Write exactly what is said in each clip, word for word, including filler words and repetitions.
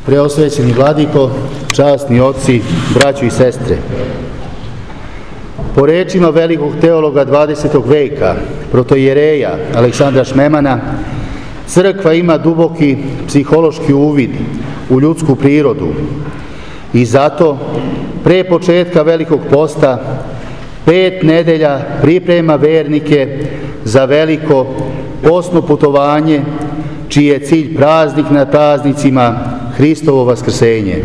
Preosvećeni vladiko, časni oci, braćo i sestre. Po rečima velikog teologa dvadesetog veka, protoijereja Aleksandra Šmemana, crkva ima duboki psihološki uvid u ljudsku prirodu i zato pre početka velikog posta pet nedelja priprema vernike za veliko postno putovanje čiji je cilj praznik nad praznicima, Hristovo vaskrsenje.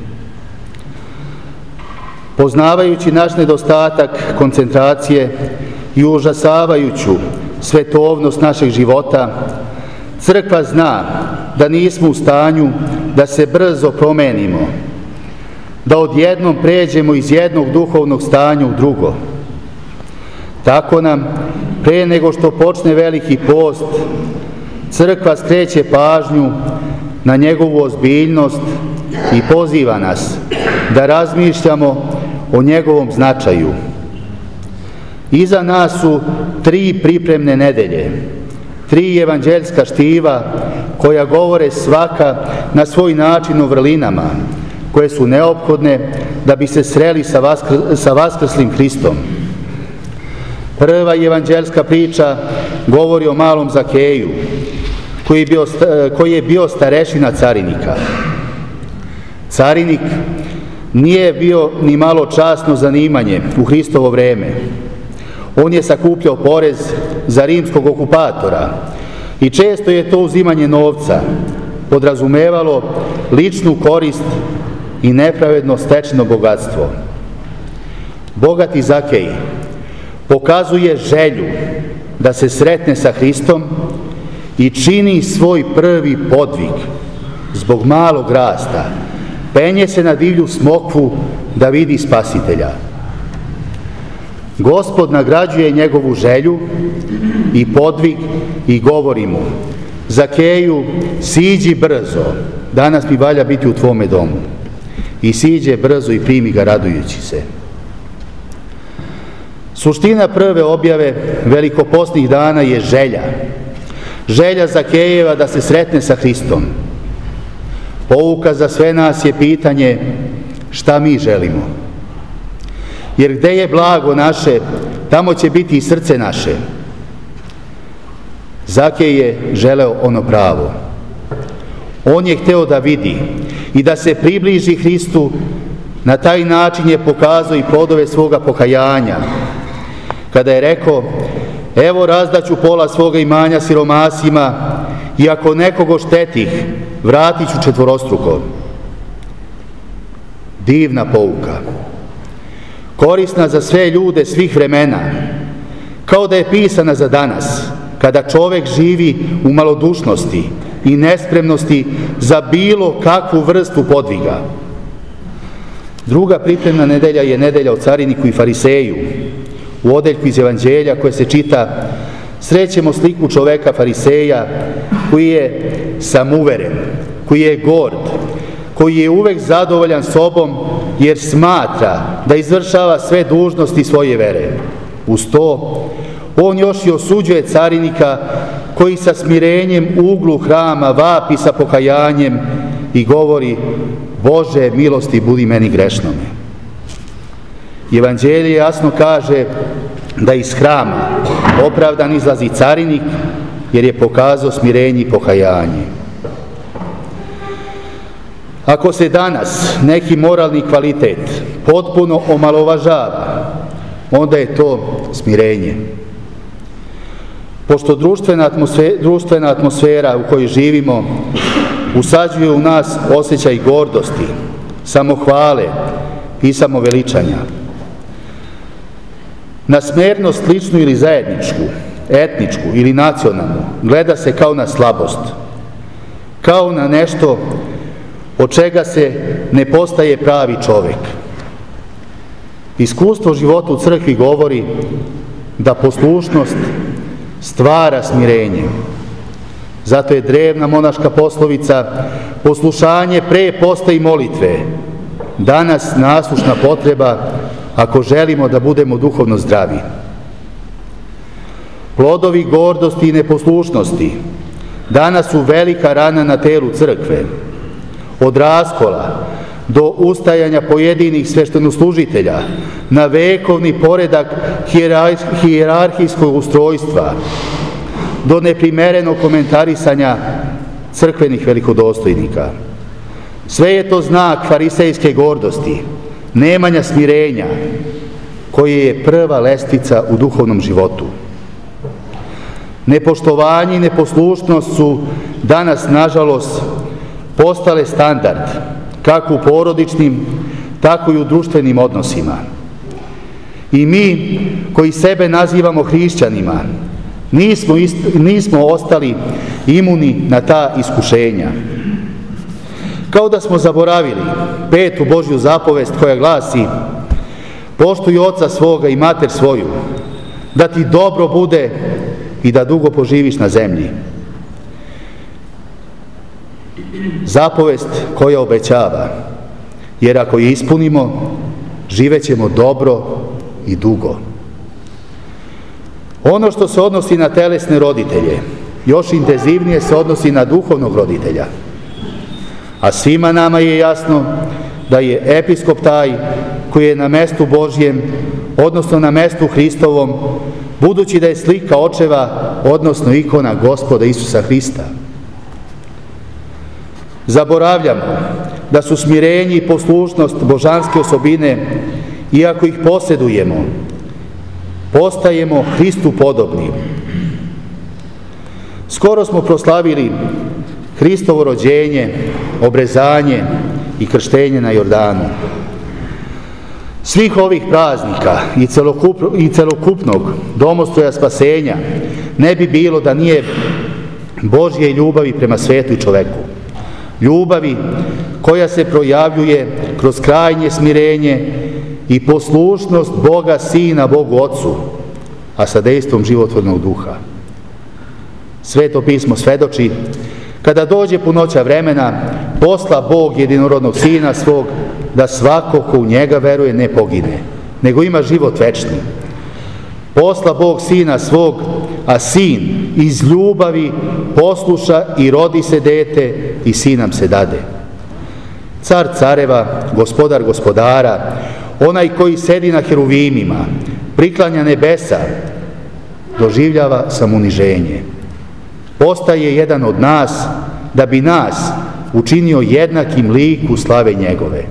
Poznavajući naš nedostatak koncentracije i užasavajuću svetovnost našeg života, crkva zna da nismo u stanju da se brzo promenimo, da odjednom pređemo iz jednog duhovnog stanja u drugo. Tako nam, pre nego što počne veliki post, crkva skreće pažnju na njegovu ozbiljnost i poziva nas da razmišljamo o njegovom značaju. Iza nas su tri pripremne nedelje, tri evanđeljska štiva koja govore svaka na svoj način o vrlinama koje su neophodne da bi se sreli sa, vaskr sa vaskrslim Hristom. Prva evanđeljska priča govori o malom Zakeju, koji je bio, koji je bio starešina carinika. Carinik nije bio ni malo časno zanimanje u Hristovo vreme. On je sakupljao porez za rimskog okupatora i često je to uzimanje novca podrazumevalo ličnu korist i nepravedno stečeno bogatstvo. Bogati Zakej pokazuje želju da se sretne sa Hristom i čini svoj prvi podvig zbog malog rasta. Penje se na divlju smokvu da vidi Spasitelja. Gospod nagrađuje njegovu želju i podvig i govori mu: Zakeju, siđi brzo, danas mi valja biti u tvome domu. I siđe brzo i primi ga radujući se. Suština prve objave velikopostnih dana je želja. Želja Zakejeva da se sretne sa Hristom. Pouka za sve nas je pitanje šta mi želimo. Jer gde je blago naše, tamo će biti i srce naše. Zakej je želeo ono pravo. On je hteo da vidi i da se približi Hristu. Na taj način je pokazao i plodove svoga pokajanja. Kada je rekao: evo razdaću pola svoga imanja siromasima i ako nekog oštetih, vratit ću četvorostruko. Divna pouka. Korisna za sve ljude svih vremena, kao da je pisana za danas, kada čovek živi u malodušnosti i nespremnosti za bilo kakvu vrstu podviga. Druga pripremna nedelja je nedelja o cariniku i fariseju. U odeljku iz Evanđelja koje se čita srećemo sliku čoveka fariseja koji je samouveren, koji je gord, koji je uvek zadovoljan sobom jer smatra da izvršava sve dužnosti svoje vere. Uz to, on još i osuđuje carinika koji sa smirenjem u uglu hrama vapi sa pokajanjem i govori: Bože, milosti budi meni grešnome. Evanđelje jasno kaže da iz hrama opravdan izlazi carinik jer je pokazao smirenje i pokajanje. Ako se danas neki moralni kvalitet potpuno omalovažava, onda je to smirenje. Pošto društvena atmosfera, društvena atmosfera u kojoj živimo usađuje u nas osjećaj gordosti, samohvale i samoveličanja. Na smernost ličnu ili zajedničku, etničku ili nacionalnu gleda se kao na slabost, kao na nešto od čega se ne postaje pravi čovek. Iskustvo života u crkvi govori da poslušnost stvara smirenje. Zato je drevna monaška poslovica poslušanje pre posta i molitve danas nasušna potreba ako želimo da budemo duhovno zdravi. Plodovi gordosti i neposlušnosti danas su velika rana na telu crkve. od raskola do ustajanja pojedinih sveštenoslužitelja na vekovni poredak hijerarhijskog ustrojstva, do neprimerenog komentarisanja crkvenih velikodostojnika. Sve je to znak farisejske gordosti, nemanja smirenja, koje je prva lestvica u duhovnom životu. Nepoštovanje i neposlušnost su danas, nažalost, postale standard, kako u porodičnim, tako i u društvenim odnosima. I mi, koji sebe nazivamo hrišćanima, nismo, ist, nismo ostali imuni na ta iskušenja. Kao da smo zaboravili petu Božju zapovest koja glasi: poštuj oca svoga i mater svoju, da ti dobro bude i da dugo poživiš na zemlji. Zapovest koja obećava, jer ako je ispunimo, živećemo dobro i dugo. Ono što se odnosi na telesne roditelje, još intenzivnije se odnosi na duhovnog roditelja. A svima nama je jasno da je episkop taj koji je na mestu Božjem, odnosno na mestu Hristovom, budući da je slika očeva, odnosno ikona Gospoda Isusa Hrista. Zaboravljamo da su smirenje i poslušnost božanske osobine, iako ih posjedujemo, postajemo Hristu podobni. Skoro smo proslavili Hristovo rođenje, obrezanje i krštenje na Jordanu. Svih ovih praznika i, celokup, i celokupnog domostroja spasenja ne bi bilo da nije Božje ljubavi prema svetu i čoveku. Ljubavi koja se projavljuje kroz krajnje smirenje i poslušnost Boga Sina Bogu Otcu, a sa dejstvom životvornog duha. Sveto pismo svedoči: kada dođe punoća vremena, posla Bog jedinorodnog Sina svog, da svako ko u njega veruje ne pogine, nego ima život večni. Posla Bog Sina svog, a Sin iz ljubavi posluša i rodi se dete i sin nam se dade. Car careva, gospodar gospodara, onaj koji sedi na heruvimima, priklanja nebesa, doživljava samouniženje. Postaje jedan od nas, da bi nas učinio jednakim liku slave njegove.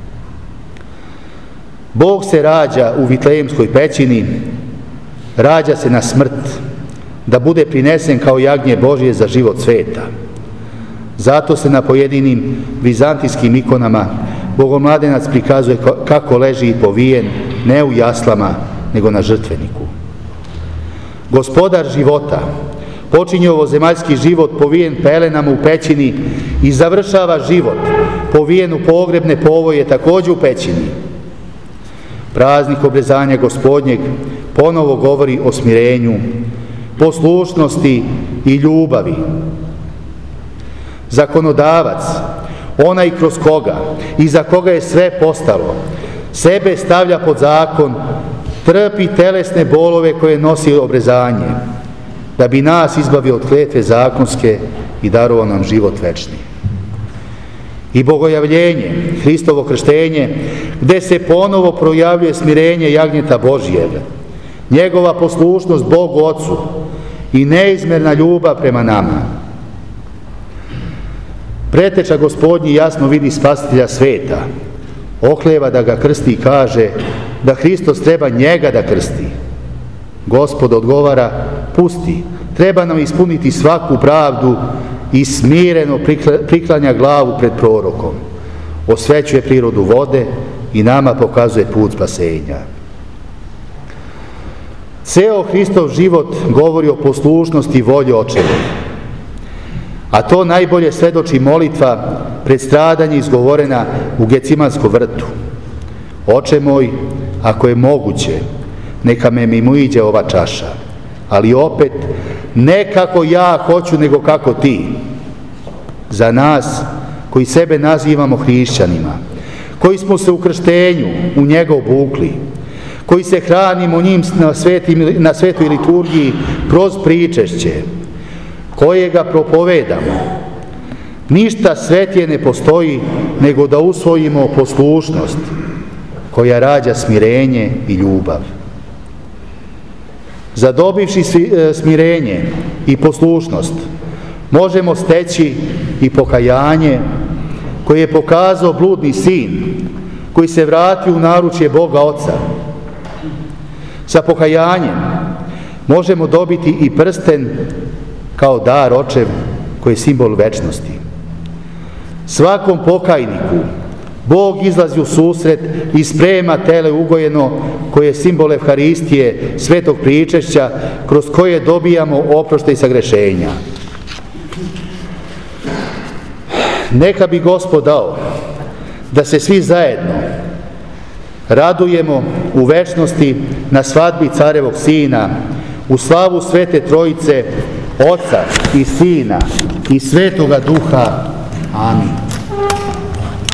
Bog se rađa u Vitlejemskoj pećini, rađa se na smrt, da bude prinesen kao jagnje Božje za život sveta. Zato se na pojedinim vizantijskim ikonama Bogomladenac prikazuje kako leži povijen, ne u jaslama, nego na žrtveniku. Gospodar života počinje ovozemaljski život povijen pelenama u pećini i završava život povijen u pogrebne povoje također u pećini. Praznik obrezanja Gospodnjeg ponovo govori o smirenju, poslušnosti i ljubavi. Zakonodavac, onaj kroz koga i za koga je sve postalo, sebe stavlja pod zakon, trpi telesne bolove koje nosi obrezanje, da bi nas izbavio od kletve zakonske i darovao nam život večni. I bogojavljenje, Hristovo krštenje, gde se ponovo projavljuje smirenje jagnjeta Božjega, njegova poslušnost Bogu Otcu i neizmerna ljubav prema nama. Preteča Gospodnji jasno vidi Spasitelja sveta, okleva da ga krsti i kaže da Hristos treba njega da krsti. Gospod odgovara: pusti, treba nam ispuniti svaku pravdu, i smireno priklanja glavu pred prorokom. Osvećuje prirodu vode i nama pokazuje put spasenja. Ceo Hristov život govori o poslušnosti i volji Očeve. A to najbolje svedoči molitva pred stradanje izgovorena u Gecimanskom vrtu. Oče moj, ako je moguće, neka me mimoiđe ova čaša, ali opet ne kako ja hoću, nego kako ti. Za nas koji sebe nazivamo hrišćanima, koji smo se u krštenju u njega obukli, koji se hranimo njim na, svetim, na svetoj liturgiji kroz pričešće, kojega propovedamo, Ništa svetije ne postoji nego da usvojimo poslušnost koja rađa smirenje i ljubav. Zadobivši smirenje i poslušnost, možemo steći i pokajanje koje je pokazao bludni sin, koji se vratio u naručje Boga Oca. Sa pokajanjem možemo dobiti i prsten kao dar očev koji je simbol večnosti. Svakom pokajniku Bog izlazi u susret i sprema tele ugojeno koje je simbol Evharistije, svetog pričešća, kroz koje dobijamo oproštaj sagrešenja. Neka bi Gospod dao da se svi zajedno radujemo u večnosti na svadbi Carevog Sina, u slavu Svete Trojice, Oca i Sina i Svetoga Duha. Amin.